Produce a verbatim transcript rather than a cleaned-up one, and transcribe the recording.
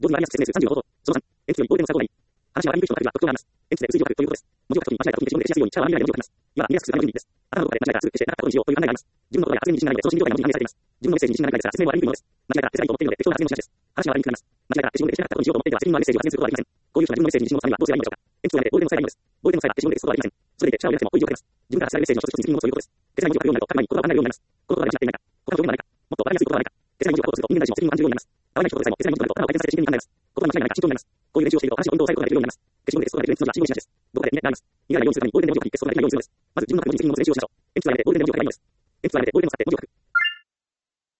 同時に割りやすく説明するさんじゅうの方法。そのさん、鉛筆よりボールペンを使う方がいい。話は割りにくい人の場合は特徴があります。鉛筆で数字を書くということです。文字を書くときに間違えた時に消しゴムで消しやすいように力を網内で文字を書きます。いわば見やすくするための準備です。頭のどこかで間違えたらすぐ消してなかったことにしようという考えがあります。自分の言葉や発言に自信がないので、送信状態の文字に反映されています。自分のメッセージに自信がないからですが、説明も割りにくいものです。間違えた、消せないと思っているので、適当な発言をしがちです。話は割りにくくなります。間違えた、消しゴムで消してなかったことにしようと思っていては、責任のあるメッセージを発言することはできません。こういう人が自分のメッセージに自信を持つためにはどうすればいいのでしょうか。鉛筆をやめてボールペンを使えばいいのです。ボールペンの際は消しゴムで消すことはできません。それでいて、力を入れなくても、こういう状態です。自分から伝えるメッセージの一つ一つに責任を持つということです。消せない文字を書くようになると、書く前に言葉を考えるようになります。この言葉が間違っていないか、他の表現がないか、もっとわかりやすい言葉はないか、消せない文字を書こうとすると人間誰しも責任を感じるようになります。合わない人とでさえも消せない文字となると頭を回転させて真剣に考えます。言葉に間違いないか慎重になります。こういう練習をしていると話を運動を抑えることができるようになります。消しゴムで消すことができる鉛筆の字は信号しがちです。どこかで見られます。逃げないようにするためにボールペンで文字を書き消すことができないようにするのです。まず自分の書く文字に責任を持つ練習をしましょう。鉛筆をやめてボールペンで文字を書けばいいのです。鉛筆をやめてボールペンを使って文字を書く。